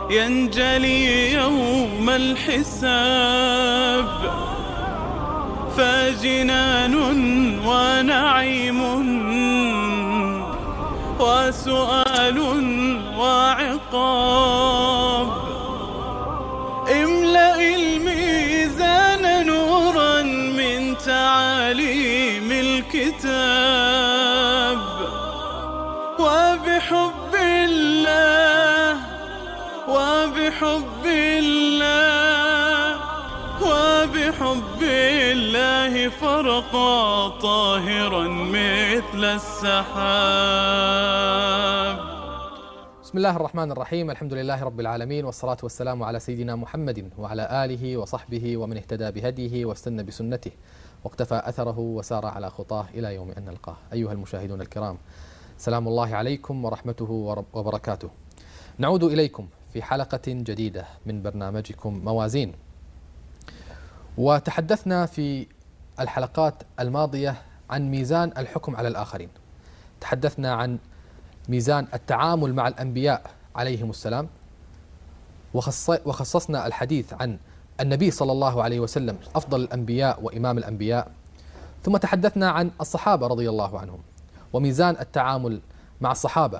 ينجلي يوم الحساب، فجنان ونعيم وسؤال وعقاب. املأ الميزان نورا من تعاليم الكتاب، وبحب الله وبحب الله وبحب الله فرقا طاهرا مثل السحاب. بسم الله الرحمن الرحيم. الحمد لله رب العالمين، والصلاة والسلام على سيدنا محمد وعلى آله وصحبه ومن اهتدى بهديه واستنى بسنته واقتفى أثره وسار على خطاه إلى يوم أن نلقاه. أيها المشاهدون الكرام، سلام الله عليكم ورحمته وبركاته. نعود إليكم في حلقة جديدة من برنامجكم موازين. وتحدثنا في الحلقات الماضية عن ميزان الحكم على الآخرين، تحدثنا عن ميزان التعامل مع الأنبياء عليهم السلام، وخصصنا الحديث عن النبي صلى الله عليه وسلم أفضل الأنبياء وإمام الأنبياء. ثم تحدثنا عن الصحابة رضي الله عنهم وميزان التعامل مع الصحابة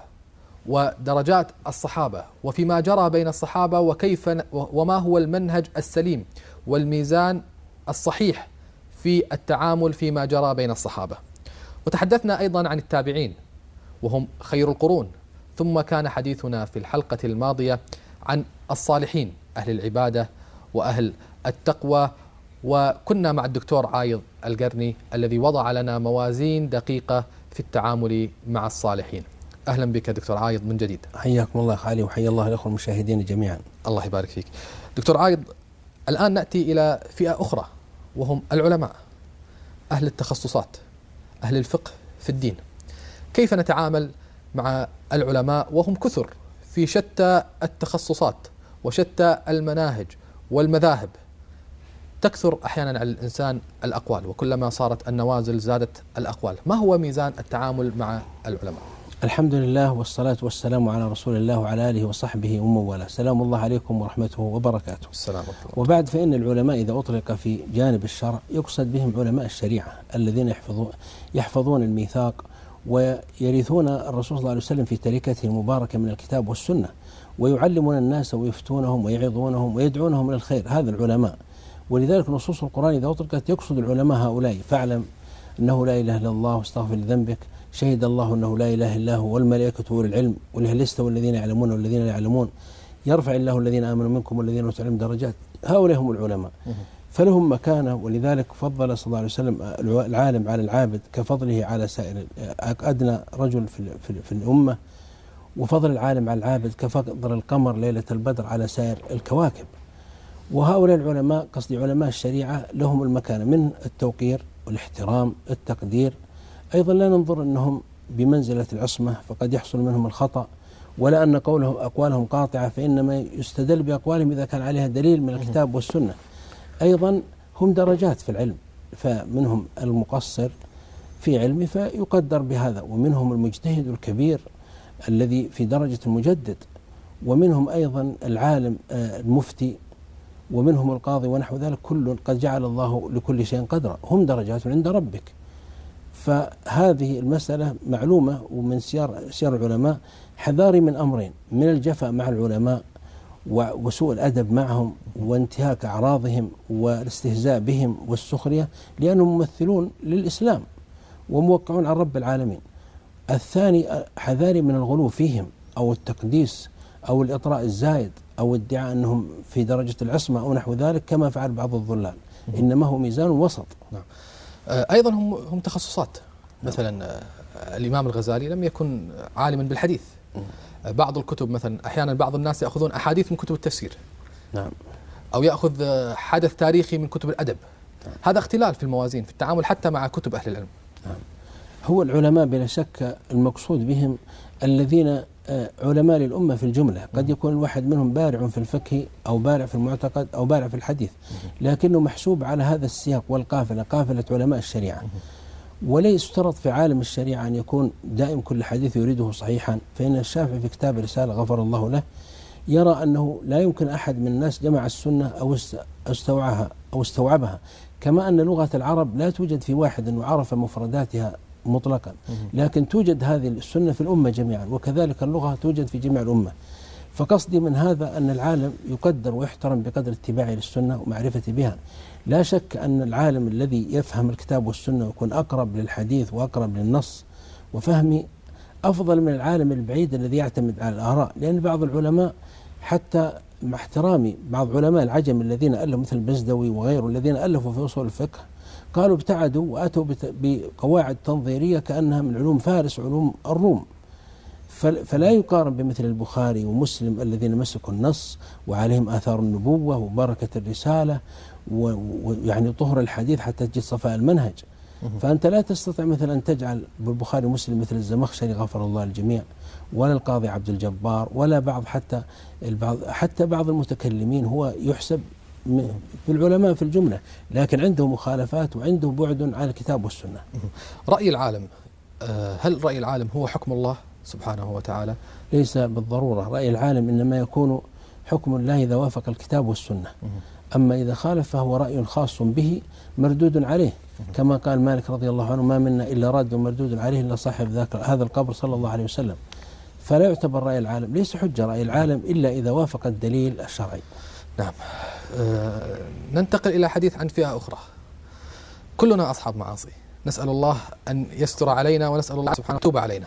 ودرجات الصحابة وفيما جرى بين الصحابة وكيف وما هو المنهج السليم والميزان الصحيح في التعامل فيما جرى بين الصحابة. وتحدثنا أيضا عن التابعين وهم خير القرون. ثم كان حديثنا في الحلقة الماضية عن الصالحين، أهل العبادة وأهل التقوى، وكنا مع الدكتور عايض القرني الذي وضع لنا موازين دقيقة في التعامل مع الصالحين. أهلا بك دكتور عايض من جديد. حياكم الله خالي، وحيا الله الأخوة المشاهدين جميعا. الله يبارك فيك دكتور عايض. الآن نأتي إلى فئة أخرى وهم العلماء، أهل التخصصات، أهل الفقه في الدين. كيف نتعامل مع العلماء وهم كثر في شتى التخصصات وشتى المناهج والمذاهب؟ تكثر أحيانا على الإنسان الأقوال، وكلما صارت النوازل زادت الأقوال. ما هو ميزان التعامل مع العلماء؟ الحمد لله والصلاة والسلام على رسول الله وعلى آله وصحبه ومن والاه. سلام الله عليكم ورحمته وبركاته. السلام عليكم. وبعد، فإن العلماء إذا أطلق في جانب الشرع يقصد بهم علماء الشريعة الذين يحفظون الميثاق ويرثون الرسول صلى الله عليه وسلم في تركته المباركة من الكتاب والسنة، ويعلمون الناس ويفتونهم ويعظونهم ويدعونهم إلى الخير. هذا العلماء. ولذلك نصوص القرآن إذا أطلقت يقصد العلماء هؤلاء: فاعلم أنه لا إله إلا الله واستغفر لذنبك، شهد الله أنه لا إله إلا هو والملائكة أولو العلم، وهل يستوي الذين يعلمون والذين لا يعلمون، يرفع الله الذين آمنوا منكم والذين أوتوا العلم درجات. هؤلاء هم العلماء، فلهم مكانة. ولذلك فضل صلى الله عليه وسلم العالم على العابد كفضله على سائر أدنى رجل في الأمة، وفضل العالم على العابد كفضل القمر ليلة البدر على سائر الكواكب. وهؤلاء العلماء، قصدي علماء الشريعة، لهم المكانة من التوقير والاحترام التقدير. أيضا لا ننظر أنهم بمنزلة العصمة فقد يحصل منهم الخطأ، ولا أن أقوالهم قاطعة، فإنما يستدل بأقوالهم إذا كان عليها دليل من الكتاب والسنة. أيضا هم درجات في العلم، فمنهم المقصر في علمه فيقدر بهذا، ومنهم المجتهد الكبير الذي في درجة المجدد، ومنهم أيضا العالم المفتي، ومنهم القاضي، ونحو ذلك. كل قد جعل الله لكل شيء قدرا، هم درجات عند ربك. فهذه المسألة معلومة. ومن سير العلماء حذاري من أمرين: من الجفاء مع العلماء وسوء الأدب معهم وانتهاك أعراضهم والاستهزاء بهم والسخرية، لأنهم ممثلون للإسلام وموقعون عن رب العالمين. الثاني حذاري من الغلو فيهم أو التقديس أو الإطراء الزايد أو ادعاء أنهم في درجة العصمة أو نحو ذلك كما فعل بعض الضلال. إنما هو ميزان وسط. نعم. أيضا هم تخصصات. مثلا الإمام الغزالي لم يكن عالما بالحديث. بعض الكتب مثلا أحيانا بعض الناس يأخذون أحاديث من كتب التفسير، نعم، أو يأخذ حدث تاريخي من كتب الأدب. نعم. هذا اختلال في الموازين في التعامل حتى مع كتب أهل العلم. نعم. هو العلماء بلا شك المقصود بهم الذين علماء للأمة في الجملة. قد يكون الواحد منهم بارع في الفقه أو بارع في المعتقد أو بارع في الحديث، لكنه محسوب على هذا السياق والقافلة، قافلة علماء الشريعة. ولا يشترط في عالم الشريعة أن يكون دائم كل حديث يريده صحيحا. فإن الشافعي في كتاب الرسالة غفر الله له يرى أنه لا يمكن أحد من الناس جمع السنة أو استوعبها، كما أن لغة العرب لا توجد في واحد وعرف مفرداتها مطلقا، لكن توجد هذه السنة في الأمة جميعا، وكذلك اللغة توجد في جميع الأمة. فقصدي من هذا أن العالم يقدر ويحترم بقدر اتباعه للسنة ومعرفته بها. لا شك أن العالم الذي يفهم الكتاب والسنة ويكون أقرب للحديث وأقرب للنص وفهمي أفضل من العالم البعيد الذي يعتمد على الآراء، لأن بعض العلماء حتى مع احترامي بعض علماء العجم الذين ألفوا مثل البزدوي وغيره الذين ألفوا في أصول الفقه قالوا ابتعدوا وأتوا بقواعد تنظيرية كأنها من علوم فارس علوم الروم، فلا يقارن بمثل البخاري ومسلم الذين مسكوا النص وعليهم آثار النبوة وبركة الرسالة ويعني طهر الحديث حتى تجد صفاء المنهج. فأنت لا تستطيع مثلا أن تجعل بالبخاري ومسلم مثل الزمخشري غفر الله الجميع، ولا القاضي عبد الجبار، ولا بعض حتى بعض المتكلمين هو يحسب بالعلماء في الجملة، لكن عنده مخالفات وعنده بعد عن الكتاب والسنة. رأي العالم، هل رأي العالم هو حكم الله سبحانه وتعالى؟ ليس بالضرورة، رأي العالم إنما يكون حكم الله إذا وافق الكتاب والسنة، أما إذا خالف فهو رأي خاص به مردود عليه، كما قال مالك رضي الله عنه: ما منا إلا راد مردود عليه إلا صاحب هذا القبر صلى الله عليه وسلم. فلا يعتبر رأي العالم، ليس حجة رأي العالم إلا إذا وافق الدليل الشرعي. نعم. ننتقل إلى حديث عن فئة أخرى. كلنا أصحاب معاصي، نسأل الله أن يستر علينا ونسأل الله سبحانه وتوب علينا.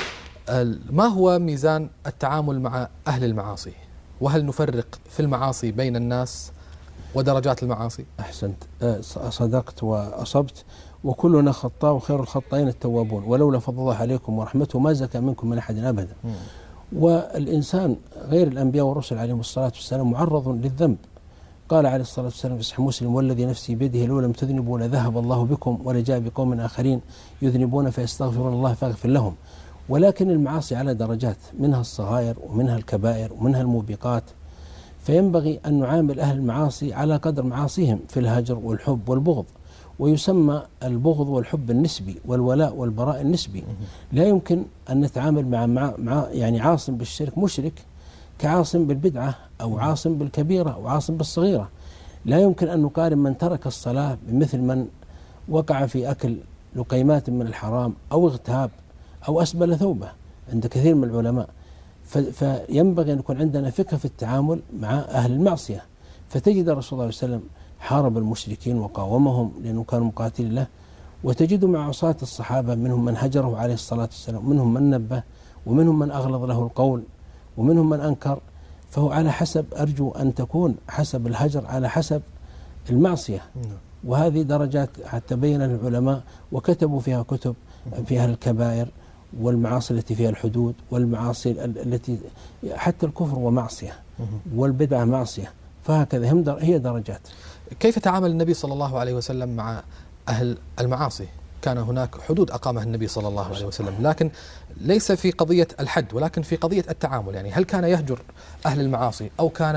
ما هو ميزان التعامل مع أهل المعاصي؟ وهل نفرق في المعاصي بين الناس ودرجات المعاصي؟ أحسنت، صدقت وأصبت، وكلنا خطاء وخير الخطائين التوابون، ولولا فضل الله عليكم ورحمته ما زكى منكم من أحد أبدا. والإنسان غير الأنبياء والرسل عليهم الصلاة والسلام معرض للذنب. قال عليه الصلاة والسلام في صحيح مسلم: والذي نفسي بيده لو لم تذنبوا لذهب الله بكم ولجاء بقوم آخرين يذنبون فيستغفرون الله فاغفر لهم. ولكن المعاصي على درجات، منها الصغائر ومنها الكبائر ومنها الموبقات، فينبغي أن نعامل أهل المعاصي على قدر معاصيهم في الهجر والحب والبغض. ويسمى البغض والحب النسبي والولاء والبراء النسبي. لا يمكن أن نتعامل مع يعني عاصم بالشرك مشرك كعاصم بالبدعة أو عاصم بالكبيرة أو عاصم بالصغيرة. لا يمكن أن نقارن من ترك الصلاة بمثل من وقع في أكل لقيمات من الحرام أو اغتاب أو أسبل ثوبه عند كثير من العلماء. فينبغي أن يكون عندنا فقه في التعامل مع أهل المعصية. فتجد الرسول صلى الله عليه وسلم حارب المشركين وقاومهم لأنه كانوا مقاتلين له، وتجد مع عصاة الصحابة منهم من هجره عليه الصلاة والسلام، ومنهم من نبه، ومنهم من أغلظ له القول، ومنهم من أنكر. فهو على حسب، أرجو أن تكون حسب الهجر على حسب المعصية. وهذه درجات حتى بين العلماء وكتبوا فيها كتب فيها الكبائر والمعاصي التي فيها الحدود، والمعاصي التي حتى الكفر ومعصية والبدعة معصية. فهكذا هي درجات. كيف تعامل النبي صلى الله عليه وسلم مع أهل المعاصي؟ كان هناك حدود أقامها النبي صلى الله عليه وسلم، لكن ليس في قضية الحد ولكن في قضية التعامل. يعني هل كان يهجر أهل المعاصي أو كان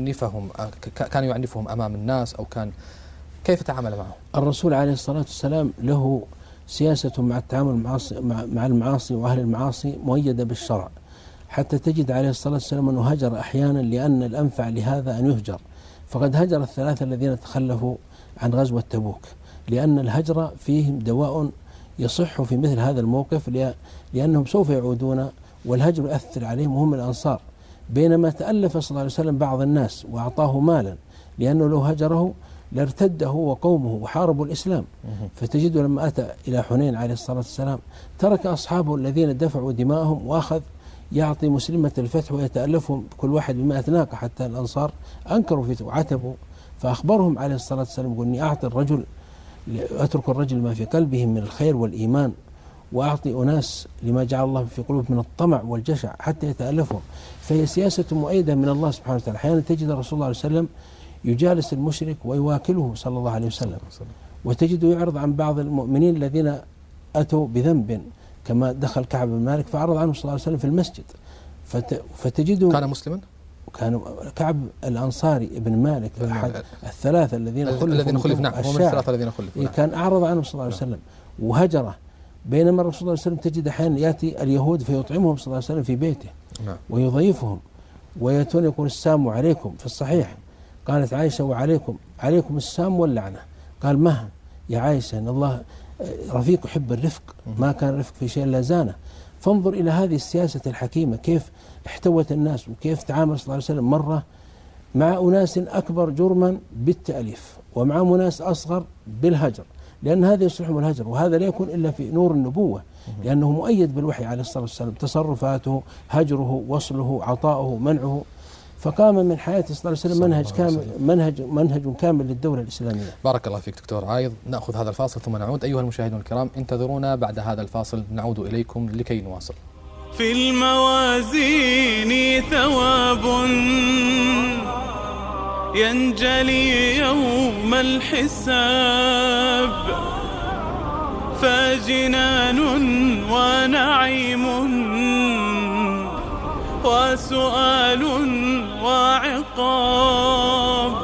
يعنفهم أمام الناس، أو كيف تعامل معهم؟ الرسول عليه الصلاة والسلام له سياسة مع التعامل مع المعاصي وأهل المعاصي مؤيدة بالشرع، حتى تجد عليه الصلاة والسلام أنه هجر أحيانا لأن الأنفع لهذا أن يهجر. فقد هجر الثلاثة الذين تخلفوا عن غزوة تبوك، لأن الهجر فيهم دواء يصح في مثل هذا الموقف، لأنهم سوف يعودون والهجر يؤثر عليهم وهم الأنصار. بينما تألف صلى الله عليه وسلم بعض الناس وأعطاه مالا، لأنه لو هجره لارتد هو وقومه وحاربوا الإسلام. فتجد لما أتى إلى حنين عليه الصلاة والسلام ترك أصحابه الذين دفعوا دماءهم وأخذ يعطي مسلمة الفتح ويتألفهم كل واحد ب100 ناقة، حتى الأنصار أنكروا فيه وعتبوا. فأخبرهم عليه الصلاة والسلام يقول: إني أترك الرجل ما في قلبه من الخير والإيمان، وأعطي أناس لما جعل الله في قلوب من الطمع والجشع حتى يتألفهم. فهي سياسة مؤيدة من الله سبحانه وتعالى. أحيانا تجد الرسول الله عليه وسلم يجالس المشرك ويواكله صلى الله عليه وسلم، وتجده يعرض عن بعض المؤمنين الذين أتوا بذنب، كما دخل كعب بن مالك فعرض عنه صلى الله عليه وسلم في المسجد. فتجده كان مسلما؟ كان كعب الأنصاري ابن مالك أحد الثلاثة الذين خلف. نعم، هو من الثلاثة الذين خلفوا. كان أعرض عنه صلى الله عليه وسلم وهجره. بينما الرسول صلى الله عليه وسلم تجد أحيانا يأتي اليهود فيطعمهم صلى الله عليه وسلم في بيته ويضيفهم، ويأتون يقول السام عليكم في الصحيح. قالت عائشة عليكم السام واللعنة. قال ما يا عائشة إن الله رفيق يحب الرفق، ما كان رفق في شيء لا زانه. فانظر إلى هذه السياسة الحكيمة كيف احتوت الناس، وكيف تعامل صلى الله عليه وسلم مرة مع أناس أكبر جرما بالتأليف ومع أناس أصغر بالهجر، لأن هذا يصلحهم الهجر، وهذا لا يكون إلا في نور النبوة، لأنه مؤيد بالوحي عليه الصلاة والسلام، تصرفاته، هجره، وصله، عطاؤه، منعه. فقام من حياته صلى الله عليه وسلم منهج كامل، منهج كامل للدولة الإسلامية. بارك الله فيك دكتور عايض. نأخذ هذا الفاصل ثم نعود. أيها المشاهدون الكرام، انتظرونا بعد هذا الفاصل نعود إليكم لكي نواصل. في الموازين ثواب ينجلي يوم الحساب، فجنان ونعيم وسؤال وعقاب.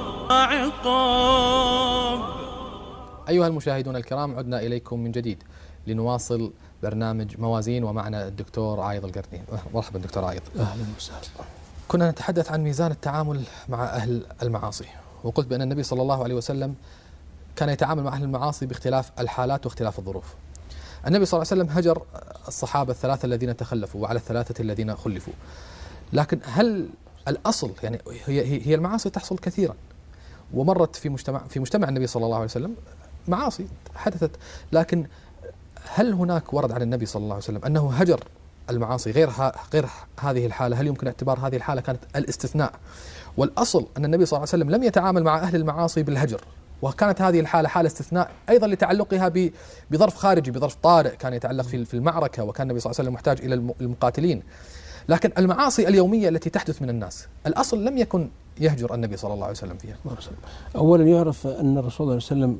أيها المشاهدون الكرام، عدنا إليكم من جديد لنواصل برنامج موازين، ومعنا الدكتور عايض القرني. مرحبا دكتور عايض. أهلا وسهلا. كنا نتحدث عن ميزان التعامل مع أهل المعاصي، وقلت بأن النبي صلى الله عليه وسلم كان يتعامل مع أهل المعاصي باختلاف الحالات واختلاف الظروف. النبي صلى الله عليه وسلم هجر الصحابة الثلاثة الذين تخلفوا وعلى الثلاثة الذين خلفوا، لكن هل الأصل يعني هي المعاصي تحصل كثيرا، ومرت في مجتمع النبي صلى الله عليه وسلم معاصي حدثت، لكن هل هناك ورد عن النبي صلى الله عليه وسلم أنه هجر المعاصي غير هذه الحالة؟ هل يمكن اعتبار هذه الحالة كانت الاستثناء؟ والأصل أن النبي صلى الله عليه وسلم لم يتعامل مع أهل المعاصي بالهجر، وكانت هذه الحالة حالة استثناء أيضا لتعلقها بظرف خارجي، بظرف طارئ كان يتعلق في المعركة، وكان النبي صلى الله عليه وسلم محتاج إلى المقاتلين. لكن المعاصي اليومية التي تحدث من الناس، الأصل لم يكن يهجر النبي صلى الله عليه وسلم فيها. أولا يعرف أن الرسول صلى الله عليه وسلم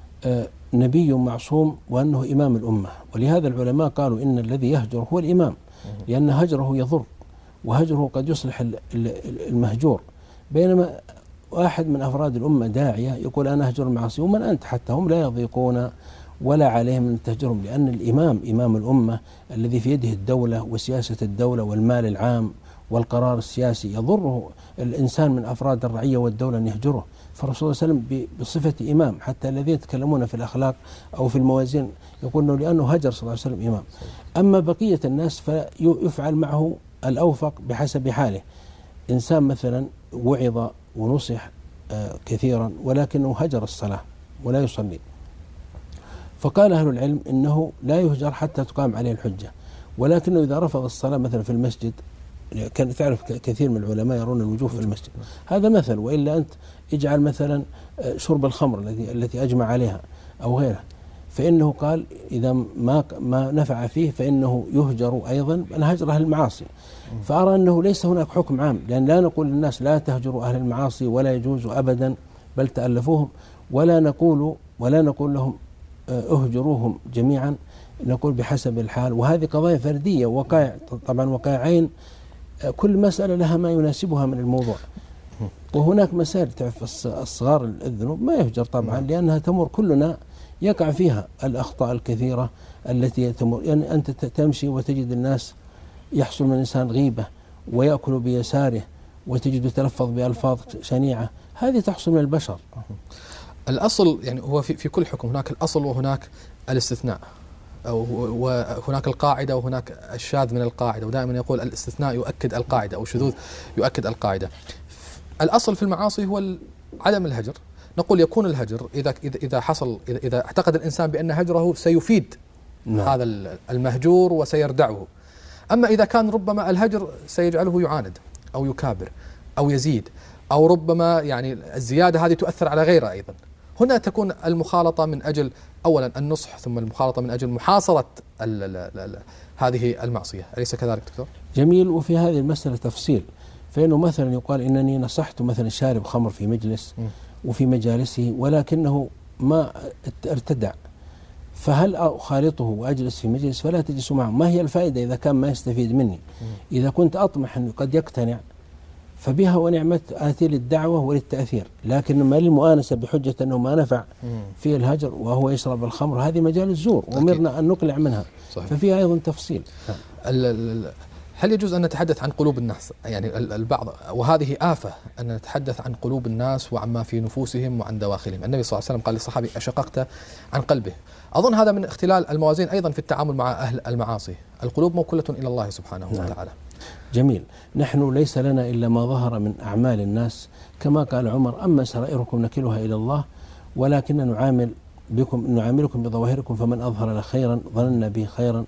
نبي معصوم وأنه إمام الأمة، ولهذا العلماء قالوا إن الذي يهجر هو الإمام، لأن هجره يضر، وهجره قد يصلح المهجور. بينما واحد من أفراد الأمة داعية يقول أنا أهجر المعاصي، ومن أنت حتى هم لا يضيقون ولا عليهم أن تهجرهم، لأن الإمام إمام الأمة الذي في يده الدولة وسياسة الدولة والمال العام والقرار السياسي، يضره الإنسان من أفراد الرعية والدولة أن يهجره. فالرسول صلى الله عليه وسلم بصفة إمام، حتى الذين يتكلمون في الأخلاق أو في الموازين يقولون لأنه هجر صلى الله عليه وسلم إمام. أما بقية الناس فيفعل معه الأوفق بحسب حاله. إنسان مثلا وعظ ونصح كثيرا ولكنه هجر الصلاة ولا يصلي، فقال أهل العلم إنه لا يهجر حتى تقام عليه الحجة، ولكنه إذا رفض الصلاة مثلا في المسجد، كان تعرف كثير من العلماء يرون الوجوب في المسجد، هذا مثل، وإلا أنت اجعل مثلا شرب الخمر التي أجمع عليها أو غيرها، فإنه قال إذا ما نفع فيه فإنه يهجر أيضا، أن هجر أهل المعاصي. فأرى أنه ليس هناك حكم عام، لأن لا نقول للناس لا تهجروا أهل المعاصي ولا يجوز أبدا، بل تألفوهم، ولا نقول لهم اهجروهم جميعا، نقول بحسب الحال. وهذه قضايا فردية، وقائع طبعا وقائعين، كل مسألة لها ما يناسبها من الموضوع. وهناك مسائل تعرف الصغار الذنوب ما يهجر طبعا، لأنها تمر، كلنا يقع فيها الأخطاء الكثيرة التي تمر. يعني أنت تمشي وتجد الناس يحصل من الإنسان غيبة ويأكل بيساره، وتجد يتلفظ بألفاظ شنيعة، هذه تحصل من البشر. الأصل يعني هو في كل حكم هناك الأصل وهناك الاستثناء، وهناك القاعدة وهناك الشاذ من القاعدة، ودائما يقول الاستثناء يؤكد القاعدة أو الشذوذ يؤكد القاعدة. الأصل في المعاصي هو عدم الهجر. نقول يكون الهجر إذا اعتقد الإنسان بأن هجره سيفيد هذا المهجور وسيردعه. أما إذا كان ربما الهجر سيجعله يعاند أو يكابر أو يزيد، أو ربما يعني الزيادة هذه تؤثر على غيره أيضا، هنا تكون المخالطة من أجل أولا النصح، ثم المخالطة من أجل محاصرة هذه المعصية. أليس كذلك دكتور؟ جميل. وفي هذه المسألة تفصيل، فإنه مثلا يقال إنني نصحت مثلا شارب خمر في مجلس وفي مجالسه ولكنه ما ارتدع، فهل أخالطه وأجلس في مجلس فلا تجلس معه؟ ما هي الفائدة إذا كان ما يستفيد مني؟ إذا كنت أطمح أنه قد يقتنع فبها ونعمة، آتي للدعوة وللتأثير، لكن ما للمؤانسة بحجة أنه ما نفع في الهجر وهو يشرب الخمر، هذه مجال الزور وأمرنا أن نقلع منها. صحيح. ففيها أيضا تفصيل. هل يجوز أن نتحدث عن قلوب الناس؟ يعني البعض، وهذه آفة أن نتحدث عن قلوب الناس وعما في نفوسهم وعن دواخلهم. النبي صلى الله عليه وسلم قال للصحابي: أشققت عن قلبه. أظن هذا من اختلال الموازين أيضا في التعامل مع أهل المعاصي. القلوب موكولة إلى الله سبحانه وتعالى. جميل. نحن ليس لنا إلا ما ظهر من أعمال الناس، كما قال عمر: أما سرائركم نكلها إلى الله، ولكن نعاملكم بظواهركم، فمن أظهر خيرا ظننا به خيرا،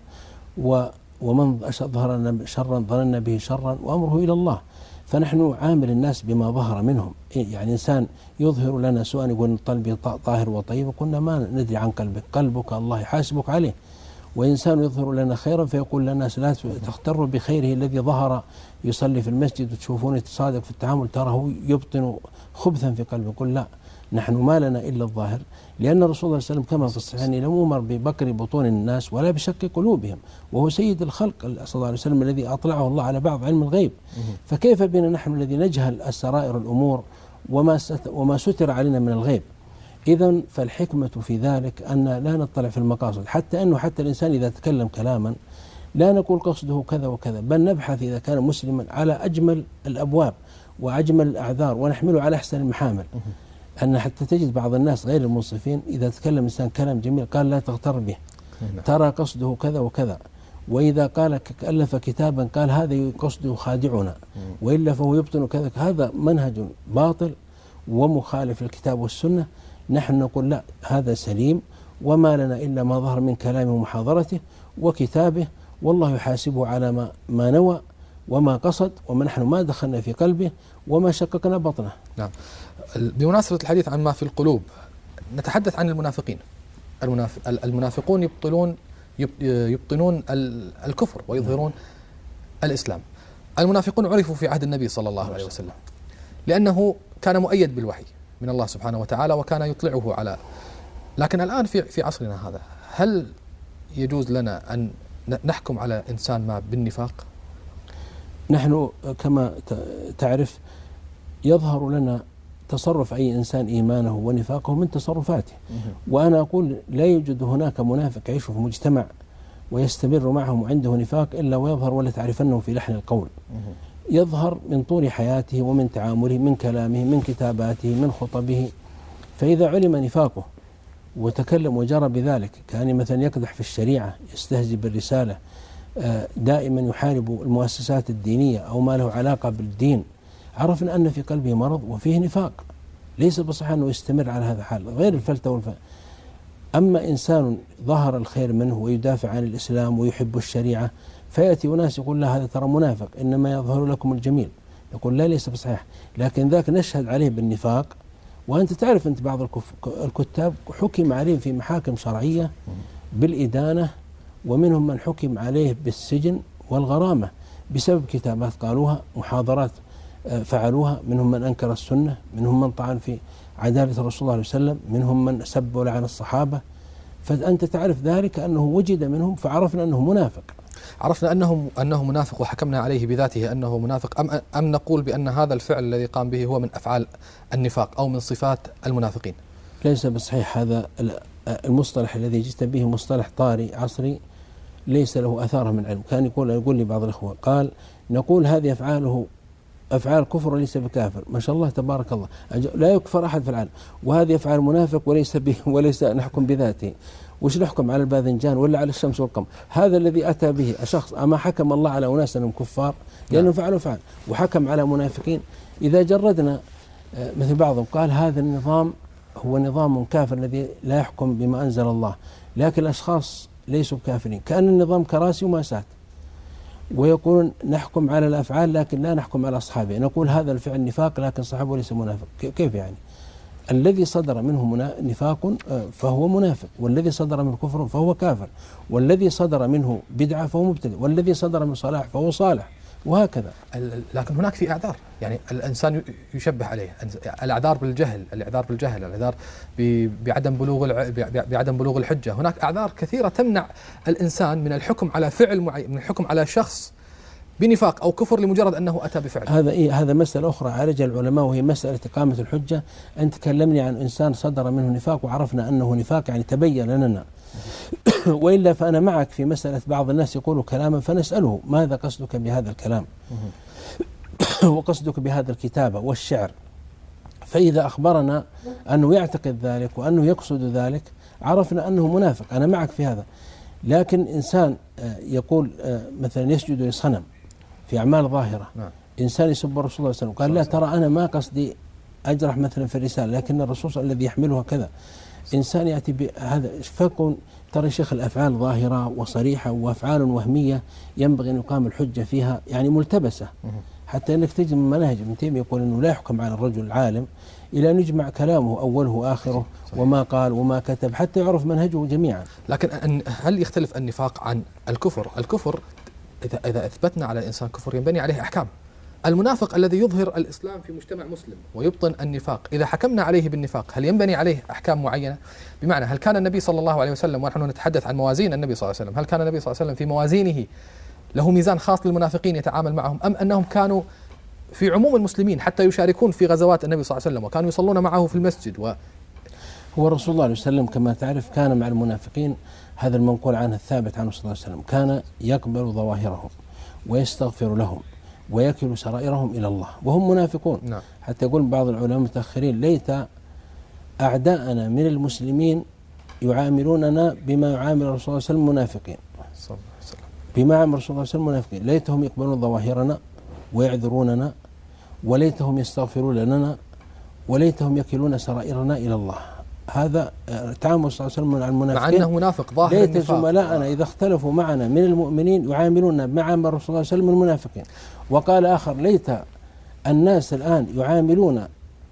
ومن أظهر لنا شرا ظننا به شرا، وأمره إلى الله. فنحن نعامل الناس بما ظهر منهم. يعني إنسان يظهر لنا سوءا يقول قلبي طاهر وطيب، قلنا ما ندري عن قلبك الله يحاسبك عليه. وإنسان يظهر لنا خيرا فيقول للناس: لا تغتروا بخيره الذي ظهر يصلي في المسجد وتشوفون يتصادق في التعامل تراه يبطن خبثا في قلبه. يقول: لا، نحن ما لنا إلا الظاهر، لأن الرسول صلى الله عليه وسلم كما في الصحيحين لم يؤمر ببكر بطون الناس ولا بشق قلوبهم، وهو سيد الخلق صلى الله عليه وسلم الذي أطلعه الله على بعض علم الغيب. فكيف بنا نحن الذي نجهل السرائر الأمور وما ستر علينا من الغيب؟ إذن فالحكمة في ذلك أن لا نطلع في المقاصد، حتى الإنسان إذا تكلم كلاما لا نقول قصده كذا وكذا، بل نبحث إذا كان مسلما على أجمل الأبواب وأجمل الأعذار ونحمله على أحسن المحامل. أن حتى تجد بعض الناس غير المنصفين إذا تكلم إنسان كلام جميل قال: لا تغتر به، ترى قصده كذا وكذا. وإذا قال ألف كتابا قال: هذا قصده خادعنا، وإلا فهو يبطن كذا. هذا منهج باطل ومخالف للكتاب والسنة. نحن نقول: لا، هذا سليم، وما لنا إلا ما ظهر من كلامه ومحاضرته وكتابه، والله يحاسبه على ما نوى وما قصد، ونحن ما دخلنا في قلبه وما شققنا بطنه. نعم. بمناسبة الحديث عن ما في القلوب، نتحدث عن المنافقين. المنافقون يبطنون الكفر ويظهرون الإسلام. المنافقون عرفوا في عهد النبي صلى الله عليه وسلم لأنه كان مؤيد بالوحي من الله سبحانه وتعالى وكان يطلعه على. لكن الآن في عصرنا هذا، هل يجوز لنا أن نحكم على إنسان ما بالنفاق؟ نحن كما تعرف يظهر لنا تصرف أي إنسان إيمانه ونفاقه من تصرفاته. وأنا أقول: لا يوجد هناك منافق يعيش في مجتمع ويستمر معهم وعنده نفاق إلا ويظهر، ولا تعرفنه في لحن القول. يظهر من طول حياته ومن تعامله، من كلامه، من كتاباته، من خطبه. فإذا علم نفاقه وتكلم وجرى بذلك، كان مثلا يقدح في الشريعة، يستهزئ بالرسالة، دائما يحارب المؤسسات الدينية أو ما له علاقة بالدين، عرفنا أن في قلبه مرض وفيه نفاق. ليس بصح أنه يستمر على هذا الحال غير الفلتة أما إنسان ظهر الخير منه ويدافع عن الإسلام ويحب الشريعة، فيأتي أناس يقول: لا، هذا ترى منافق، إنما يظهر لكم الجميل. يقول: لا، ليس بصحيح، لكن ذاك نشهد عليه بالنفاق. وأنت تعرف بعض الكتاب حكم عليه في محاكم شرعية بالإدانة، ومنهم من حكم عليه بالسجن والغرامة بسبب كتابات قالوها، محاضرات فعلوها، منهم من أنكر السنة، منهم من طعن في عدالة الرسول صلى الله عليه وسلم، منهم من سب ولعن الصحابة. فأنت تعرف ذلك أنه وجد منهم، فعرفنا أنه منافق. عرفنا أنه منافق وحكمنا عليه بذاته أنه منافق، أم نقول بأن هذا الفعل الذي قام به هو من أفعال النفاق أو من صفات المنافقين؟ ليس بصحيح. هذا المصطلح الذي جئت به مصطلح طارئ عصري ليس له أثار من علم. كان يقول لي بعض الإخوة، قال: نقول هذه أفعاله أفعال كفر وليس بكافر. ما شاء الله تبارك الله، لا يكفر أحد في العالم، وهذه أفعال منافق وليس نحكم بذاته. وش نحكم على الباذنجان ولا على الشمس والقمر؟ هذا الذي أتى به الشخص. أما حكم الله على أناس أنهم كفار لأنه فعلوا فعل، وحكم على منافقين. إذا جردنا مثل بعضهم قال: هذا النظام هو نظام كافر الذي لا يحكم بما أنزل الله، لكن الأشخاص ليسوا كافرين، كأن النظام كراسي وماسات. ويقولون: نحكم على الأفعال لكن لا نحكم على أصحابه، نقول هذا الفعل نفاق لكن صاحبه ليس منافق. كيف يعني؟ الذي صدر منه نفاق فهو منافق، والذي صدر منه كفر فهو كافر، والذي صدر منه بدعة فهو مبتدع، والذي صدر منه صلاح فهو صالح، وهكذا. لكن هناك في أعذار، يعني الإنسان يشبه عليه الأعذار بالجهل، الأعذار بعدم بلوغ الحجة. هناك أعذار كثيرة تمنع الإنسان من الحكم على فعل معين، من الحكم على شخص بنفاق أو كفر لمجرد أنه أتى بفعل. هذا مسألة أخرى عالجها العلماء، وهي مسألة إقامة الحجة. أنت تكلمني عن إنسان صدر منه نفاق وعرفنا أنه نفاق، يعني تبين لنا وإلا فأنا معك في مسألة بعض الناس يقولوا كلاما فنسأله ماذا قصدك بهذا الكلام وقصدك بهذا الكتابة والشعر، فإذا أخبرنا أنه يعتقد ذلك وأنه يقصد ذلك عرفنا أنه منافق. أنا معك في هذا. لكن إنسان يقول مثلا يسجد لصنم في أعمال ظاهرة، إنسان يسب الرسول صلى الله عليه وسلم قال لا ترى أنا ما قصدي أجرح مثلا في الرسالة لكن الرسول الذي يحملها كذا، إنسان يأتي بهذا فكن ترى شيخ الأفعال ظاهرة وصريحة وأفعال وهمية ينبغي أن يقام الحجة فيها يعني ملتبسة، حتى أنك تجد من مناهج ابن تيمية يقول أنه لا يحكم على الرجل العالم إلى أن يجمع كلامه أوله وآخره وما قال وما كتب حتى يعرف منهجه جميعا. لكن هل يختلف النفاق عن الكفر؟ الكفر إذا أثبتنا على الإنسان كفر ينبني عليه أحكام. المنافق الذي يظهر الإسلام في مجتمع مسلم ويبطن النفاق إذا حكمنا عليه بالنفاق هل ينبني عليه أحكام معينة؟ بمعنى هل كان النبي صلى الله عليه وسلم، ونحن نتحدث عن موازين النبي صلى الله عليه وسلم، هل كان النبي صلى الله عليه وسلم في موازينه له ميزان خاص للمنافقين يتعامل معهم، أم أنهم كانوا في عموم المسلمين حتى يشاركون في غزوات النبي صلى الله عليه وسلم وكانوا يصلون معه في المسجد هو الرسول صلى الله عليه وسلم كما تعرف كان مع المنافقين، هذا المنقول عنه الثابت عنه صلى الله عليه وسلم، كان يقبل ظواهرهم ويستغفر لهم ويكل سرائرهم إلى الله وهم منافقون. حتى يقول بعض العلماء المتأخرين ليت أعداءنا من المسلمين يعاملوننا بما يعامل الرسول صلى الله عليه وسلم منافقين، بما عمل الرسول صلى الله عليه وسلم منافقين، ليتهم يقبلون ظواهرنا ويعذروننا، وليتهم يستغفرون لنا، وليتهم يكلون سرائرنا إلى الله. هذا تعامل صلى الله عليه وسلم مع المنافقين، مع أنه منافق ظاهر. ليت زملائنا إذا اختلفوا معنا من المؤمنين يعاملون مع عمل الرسول صلى الله عليه وسلم المنافقين. وقال آخر ليت الناس الآن يعاملون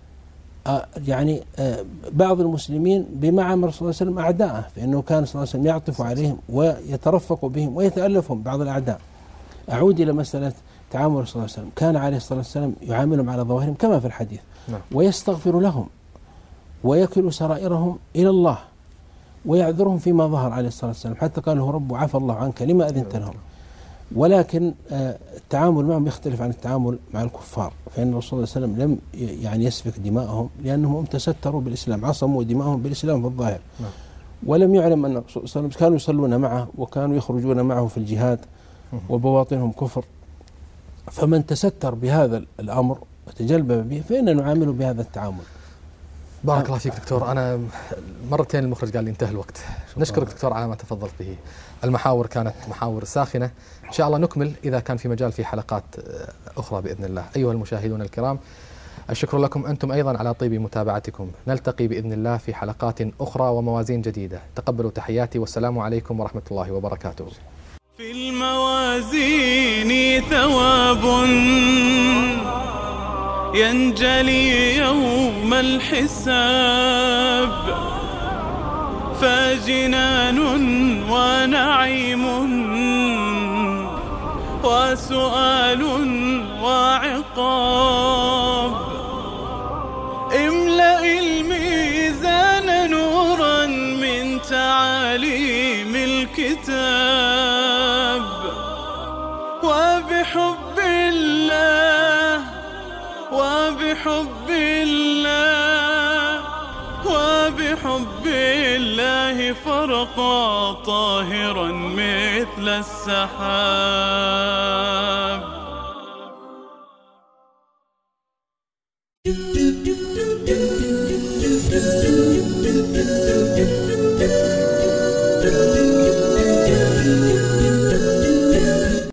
يعني بعض المسلمين بما عمل الرسول صلى الله عليه وسلم أعداءه، فإنه كان صلى الله عليه وسلم يعطف عليهم ويترفق بهم ويتألفهم بعض الأعداء. أعود إلى مسألة تعامل الرسول صلى الله عليه وسلم، كان عليه الصلاة والسلام يعاملهم على ظواهرهم كما في الحديث، ويستغفر لهم ويكل سرائرهم إلى الله ويعذرهم فيما ظهر عليه الصلاة والسلام، حتى قال له رب عفى الله عنك لما أذنت لهم. ولكن التعامل معهم يختلف عن التعامل مع الكفار، فإن الرسول صلى الله عليه وسلم لم يعني يسفك دماءهم لأنهم تستروا بالإسلام، عصموا دماءهم بالإسلام في الظاهر، ولم يعلم أن الرسول صلى الله عليه وسلم كانوا يصلون معه وكانوا يخرجون معه في الجهاد وبواطنهم كفر. فمن تستر بهذا الأمر وتجلبب به فإننا نعامله بهذا التعامل. بارك الله فيك دكتور. أنا مرتين المخرج قال لي انتهى الوقت. نشكرك دكتور على ما تفضلت به. المحاور كانت محاور ساخنة، إن شاء الله نكمل إذا كان في مجال في حلقات أخرى بإذن الله. أيها المشاهدون الكرام، الشكر لكم أنتم أيضا على طيب متابعتكم. نلتقي بإذن الله في حلقات أخرى وموازين جديدة. تقبلوا تحياتي والسلام عليكم ورحمة الله وبركاته. في الموازين ثواب ينجلي يوم الحساب، فجنان ونعيم وسؤال وعقاب. املأ الميزان نورا من تعاليم الكتاب، وبحب الله وبحب الله وبحب الله فرقا طاهرا مثل السحاب.